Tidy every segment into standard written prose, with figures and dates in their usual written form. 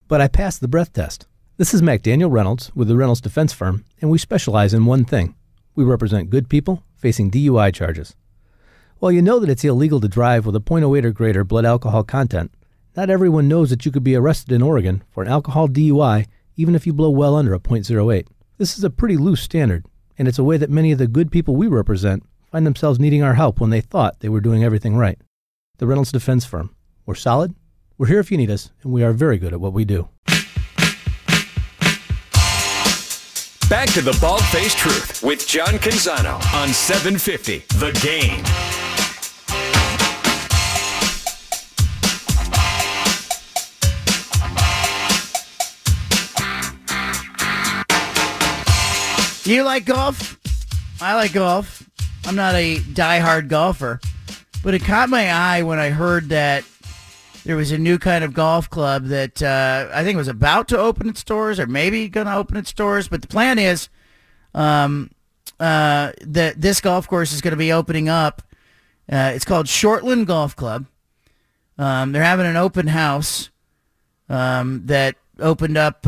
but I passed the breath test. This is McDaniel Reynolds with the Reynolds Defense Firm, and we specialize in one thing. We represent good people facing DUI charges. While you know that it's illegal to drive with a .08 or greater blood alcohol content, not everyone knows that you could be arrested in Oregon for an alcohol DUI even if you blow well under a .08. This is a pretty loose standard, and it's a way that many of the good people we represent find themselves needing our help when they thought they were doing everything right. The Reynolds Defense Firm. We're solid, we're here if you need us, and we are very good at what we do. Back to the Bald-Faced Truth with John Canzano on 750 The Game. Do you like golf? I like golf. I'm not a diehard golfer, but it caught my eye when I heard that there was a new kind of golf club that I think was about to open its doors or maybe going to open its doors. But the plan is that this golf course is going to be opening up. It's called Shortland Golf Club. They're having an open house that opened up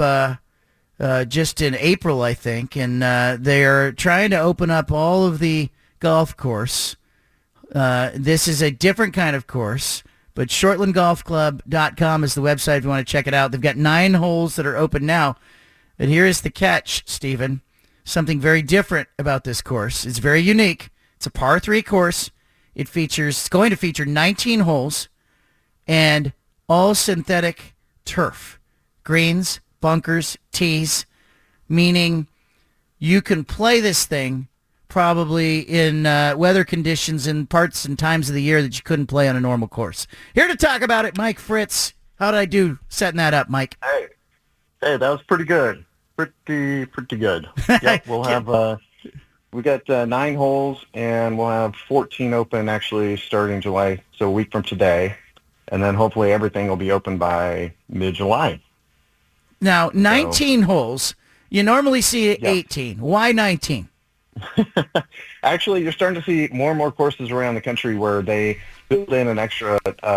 just in April, I think. And they're trying to open up all of the golf course. This is a different kind of course. But shortlandgolfclub.com is the website if you want to check it out. They've got 9 holes that are open now. But here is the catch, Stephen. Something very different about this course. It's very unique. It's a par 3 course. It's going to feature 19 holes and all synthetic turf. Greens, bunkers, tees, meaning you can play this thing probably in weather conditions in parts and times of the year that you couldn't play on a normal course. Here to talk about it, Mike Fritz. How did I do setting that up, Mike? Hey, that was pretty good. Pretty good. Yep, we'll have we got 9 holes, and we'll have 14 open actually starting July, so a week from today, and then hopefully everything will be open by mid-July. Now, 19 holes. You normally see 18. Why 19? Actually, you're starting to see more and more courses around the country where they build in an extra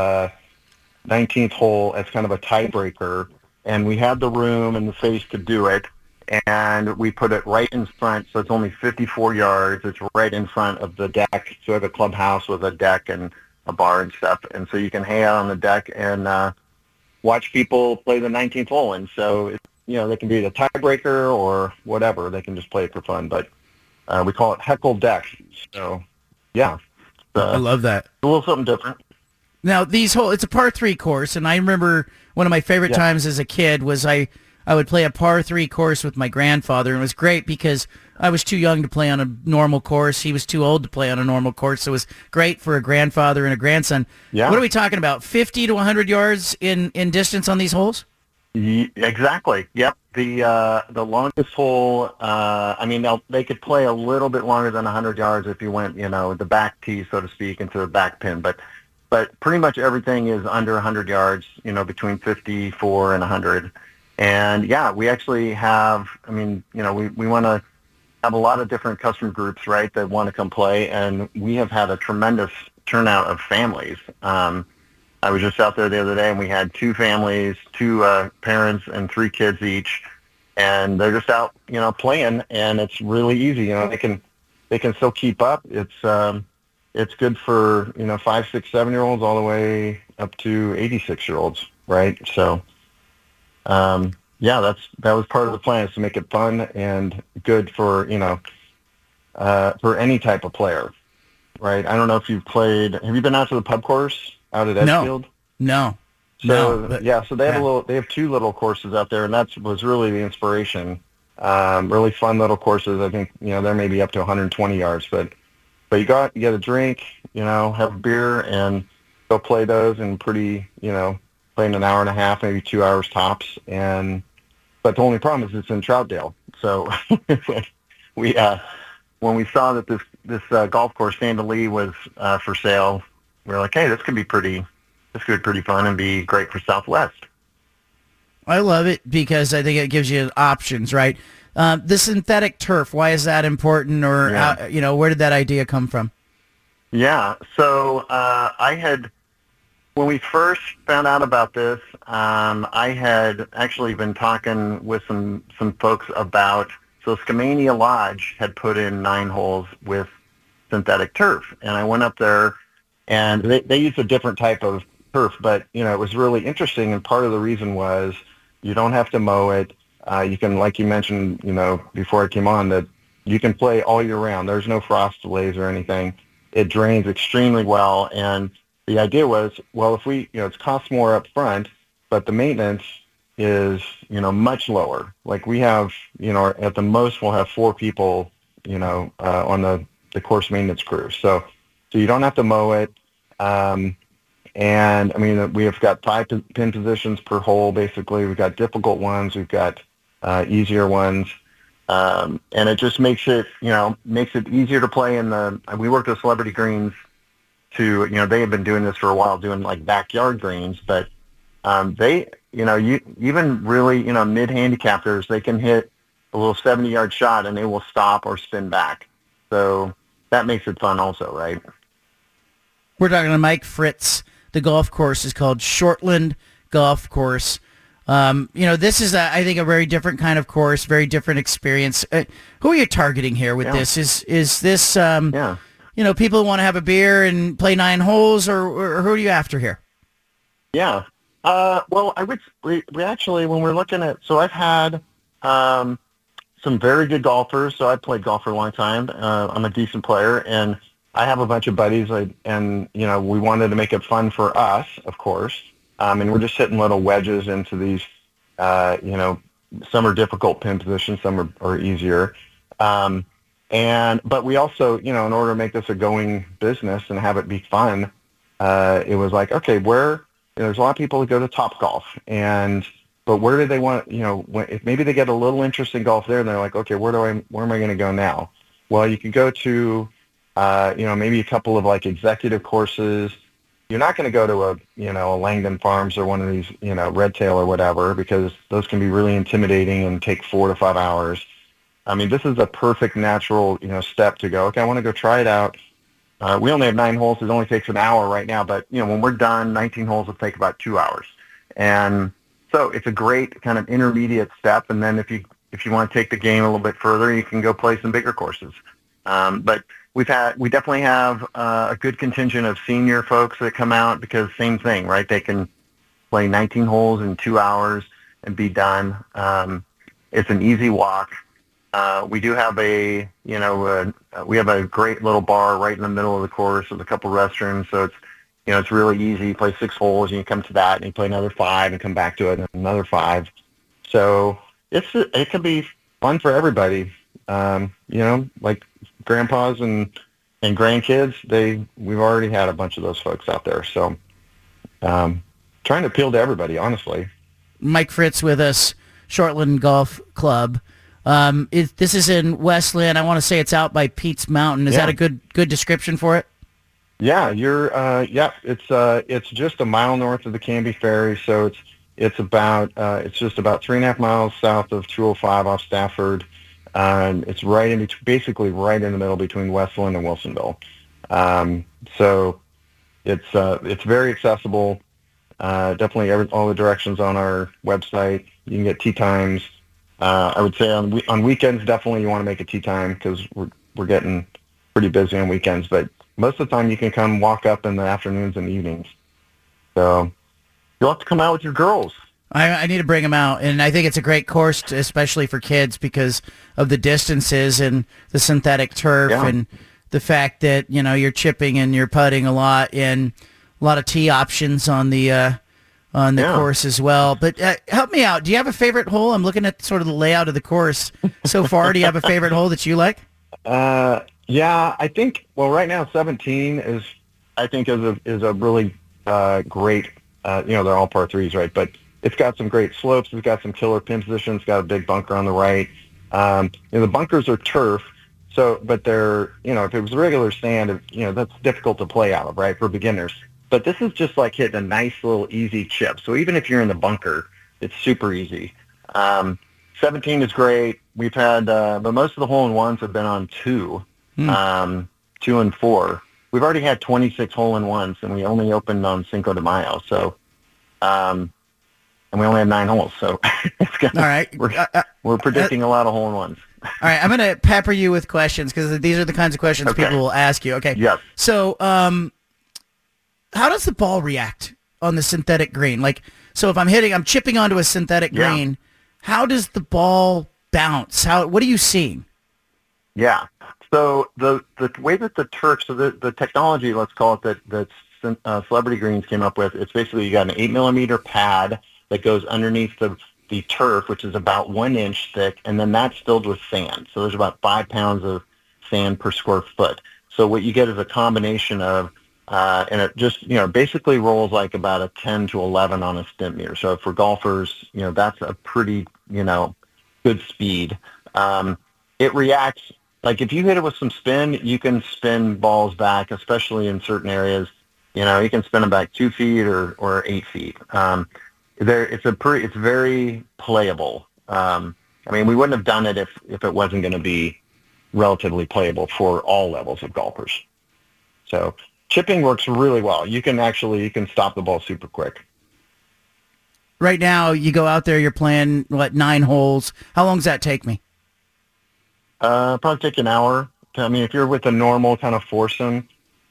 19th hole as kind of a tiebreaker, and we have the room and the space to do it, and we put it right in front, so it's only 54 yards. It's right in front of the deck, so we have a clubhouse with a deck and a bar and stuff, and so you can hang out on the deck and watch people play the 19th hole, and so they can be the tiebreaker or whatever. They can just play it for fun, but we call it Heckle Deck. So, yeah. I love that. A little something different. Now, it's a par 3 course, and I remember one of my favorite times as a kid was I would play a par 3 course with my grandfather, and it was great because I was too young to play on a normal course. He was too old to play on a normal course, so it was great for a grandfather and a grandson. Yeah. What are we talking about, 50 to 100 yards in distance on these holes? Exactly. Yep. The longest hole. They could play a little bit longer than 100 yards if you went, the back tee, so to speak, into the back pin. But pretty much everything is under 100 yards. Between 54 and 100. And yeah, we actually have. We want to have a lot of different customer groups, right, that want to come play, and we have had a tremendous turnout of families. I was just out there the other day, and we had 2 families, 2 parents, and 3 kids each, and they're just out, playing, and it's really easy. They can still keep up. It's good for 5, 6, 7-year-olds all the way up to 86-year-olds, right? So, that was part of the plan, is to make it fun and good for for any type of player, right? I don't know if you've played. Have you been out to the pub course out at Edgefield? No. So they have they have 2 little courses out there, and that was really the inspiration. Really fun little courses. I think they're maybe up to 120 yards, but you get a drink, have a beer, and go play those, and play in an hour and a half, maybe 2 hours tops. But the only problem is it's in Troutdale. So when we saw that this golf course, Sand Lee, was for sale, we were like, hey, this could be pretty fun and be great for Southwest. I love it because I think it gives you options, right? The synthetic turf, why is that important, or where did that idea come from? Yeah, so I When we first found out about this, I had actually been talking with some folks about, so Skamania Lodge had put in 9 holes with synthetic turf, and I went up there, and they used a different type of turf, but it was really interesting, and part of the reason was you don't have to mow it. You can, like you mentioned, before I came on, that you can play all year round. There's no frost delays or anything. It drains extremely well, and the idea was, well, if we, it costs more up front, but the maintenance is, much lower. Like we have, at the most we'll have 4 people, on the course maintenance crew. So you don't have to mow it. And I mean, we have got 5 pin positions per hole, basically. We've got difficult ones. We've got easier ones. And it just makes it easier to play we worked with Celebrity Greens to, they have been doing this for a while, doing like backyard greens, but they, you even really, mid-handicapters, they can hit a little 70-yard shot and they will stop or spin back. So that makes it fun also, right? We're talking to Mike Fritz. The golf course is called Shortland Golf Course. This is, I think, a very different kind of course, very different experience. Who are you targeting here with this? Is this, people who want to have a beer and play 9 holes, or who are you after here? Yeah. Well, we actually, when we're looking at, so I've had some very good golfers. So I played golf for a long time. I'm a decent player, and I have a bunch of buddies, and we wanted to make it fun for us, of course. And we're just hitting little wedges into these, some are difficult pin positions, some are easier. But we also, in order to make this a going business and have it be fun, it was like, okay, there's a lot of people that go to Topgolf, but where do they want, if maybe they get a little interest in golf there, and they're like, okay, where am I going to go now? Well, you can go to, maybe a couple of like executive courses. You're not going to go to a Langdon Farms or one of these, Red Tail or whatever, because those can be really intimidating and take 4 to 5 hours. I mean, this is a perfect natural, step to go, okay, I want to go try it out. We only have 9 holes. It only takes an hour right now, but, when we're done, 19 holes will take about 2 hours. And so it's a great kind of intermediate step. And then if you want to take the game a little bit further, you can go play some bigger courses. But we definitely have a good contingent of senior folks that come out because same thing, right? They can play 19 holes in 2 hours and be done. It's an easy walk. We do have we have a great little bar right in the middle of the course with a couple restrooms, so it's really easy. You play 6 holes and you come to that and you play another 5 and come back to it and another 5. So it can be fun for everybody. Like grandpas and grandkids, we've already had a bunch of those folks out there. So trying to appeal to everybody, honestly. Mike Fritz with us, Shortland Golf Club. This is in Westland. I want to say it's out by Pete's Mountain. Is that a good description for it? Yeah, it's just a mile north of the Canby Ferry, so it's just about 3.5 miles south of 205 off Stafford. It's basically right in the middle between Westland and Wilsonville. So it's very accessible. Definitely all the directions on our website. You can get tee times. I would say on weekends, definitely you want to make a tee time because we're getting pretty busy on weekends. But most of the time you can come walk up in the afternoons and evenings. So you'll have to come out with your girls. I need to bring them out, and I think it's a great course, especially for kids, because of the distances and the synthetic turf and the fact that, you're chipping and you're putting a lot, and a lot of tee options on the course as well. But help me out. Do you have a favorite hole? I'm looking at sort of the layout of the course so far. Do you have a favorite hole that you like? Yeah, I think, right now 17 is a really great, they're all par 3s, right? But it's got some great slopes. It's got some killer pin positions. It's got a big bunker on the right. The bunkers are turf, but they're, if it was regular sand, that's difficult to play out of, right, for beginners. But this is just like hitting a nice little easy chip. So even if you're in the bunker, it's super easy. 17 is great. We've had, but most of the hole-in-ones have been on 2, 2 and 4. we've already had 26 hole-in-ones, and we only opened on Cinco de Mayo. So, and we only have 9 holes. So it's gonna, All right. we're predicting a lot of hole-in-ones. All right, I'm going to pepper you with questions because these are the kinds of questions Okay. people will ask you. Okay. Yes. So, how does the ball react on the synthetic green? Like, so if I'm chipping onto a synthetic Yeah. green, how does the ball bounce? What are you seeing? Yeah. So the way that the turf, so the technology, let's call it that Celebrity Greens came up with, it's basically you got an 8-millimeter pad that goes underneath the turf, which is about 1 inch thick, and then that's filled with sand. So there's about 5 pounds of sand per square foot. So what you get is a combination of, and it just, basically rolls like about a 10 to 11 on a Stimpmeter. So for golfers, that's a pretty, good speed. It reacts, like if you hit it with some spin, you can spin balls back, especially in certain areas. You can spin them back 2 feet or 8 feet. It's very playable. We wouldn't have done it if it wasn't going to be relatively playable for all levels of golfers. So chipping works really well. You can stop the ball super quick. Right now, you go out there, you're playing, 9 holes. How long does that take me? Probably take an hour. If you're with a normal kind of foursome,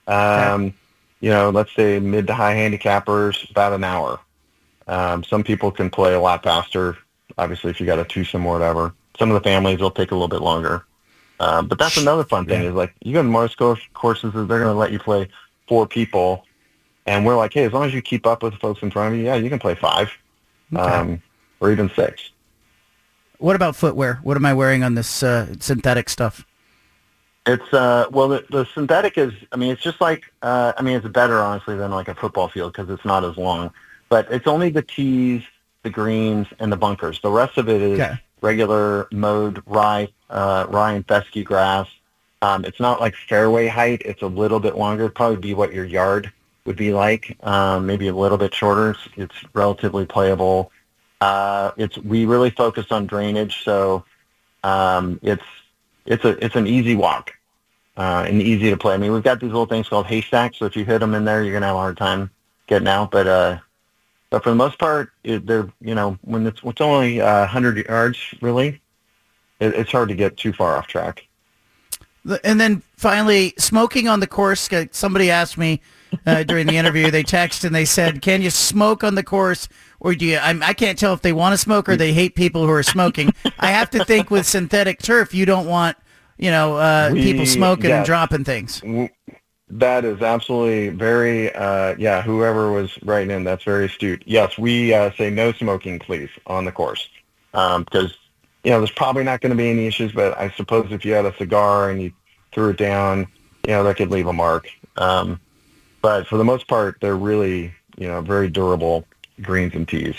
let's say mid to high handicappers, about an hour. Some people can play a lot faster. Obviously, if you got a twosome or whatever. Some of the families will take a little bit longer. But that's another fun thing is like you go to Mars courses, they're going to let you play 4 people. And we're like, hey, as long as you keep up with the folks in front of you, yeah, you can play 5 or even 6. What about footwear? What am I wearing on this synthetic stuff? It's the synthetic is, it's just like, it's better honestly than like a football field because it's not as long. But it's only the tees, the greens, and the bunkers. The rest of it is regular mowed rye and fescue grass. It's not like fairway height. It's a little bit longer. It'd probably be what your yard would be like, maybe a little bit shorter. It's relatively playable. We really focus on drainage, so it's an easy walk and easy to play. We've got these little things called haystacks, so if you hit them in there, you're gonna have a hard time getting out. But for the most part, they're when it's only 100 yards, really, it's hard to get too far off track. And then finally, smoking on the course. Somebody asked me during the interview. They texted and they said, "Can you smoke on the course, or do you?" I can't tell if they want to smoke or they hate people who are smoking. I have to think with synthetic turf, you don't want people smoking and dropping things. That is absolutely very, whoever was writing in, that's very astute. Yes, we say no smoking, please, on the course. Because, there's probably not going to be any issues, but I suppose if you had a cigar and you threw it down, that could leave a mark. But for the most part, they're really, very durable greens and tees.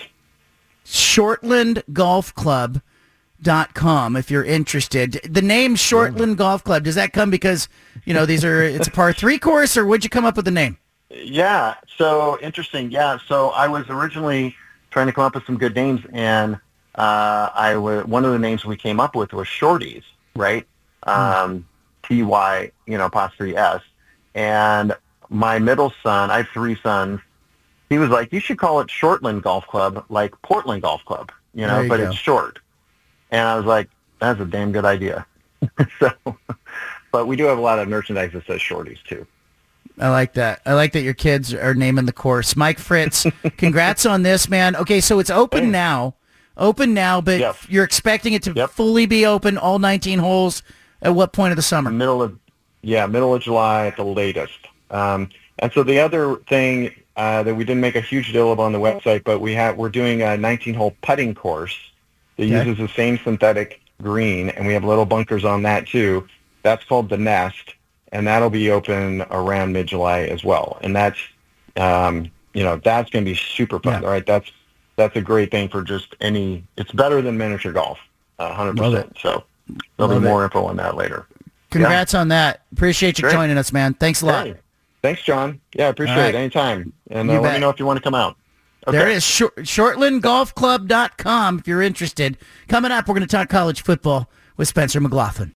ShortlandGolfClub.com if you're interested. The name Shortland Golf Club, does that come because, it's a par 3 course, or would you come up with the name? Yeah, so interesting. Yeah, so I was originally trying to come up with some good names, and one of the names we came up with was Shorties, right? TY, apostrophe S. And my middle son, I have 3 sons, he was like, you should call it Shortland Golf Club, like Portland Golf Club, but it's short. And I was like, that's a damn good idea. But we do have a lot of merchandise that says Shorties, too. I like that. I like that your kids are naming the course. Mike Fritz, congrats on this, man. Okay, so it's open now. But you're expecting it to fully be open, all 19 holes, at what point of the summer? Middle of July at the latest. And so the other thing that we didn't make a huge deal of on the website, but we're doing a 19-hole putting course that uses the same synthetic green, and we have little bunkers on that too. That's called the Nest, and that'll be open around mid-July as well. And that's, that's going to be super fun, right? That's a great thing for just it's better than miniature golf, 100%. So there'll be more info on that later. Congrats on that. Appreciate you joining us, man. Thanks a lot. Hey, thanks, John. Yeah, I appreciate it. Anytime. And let me know if you want to come out. Okay. There it is, ShortlandGolfClub.com if you're interested. Coming up, we're going to talk college football with Spencer McLaughlin.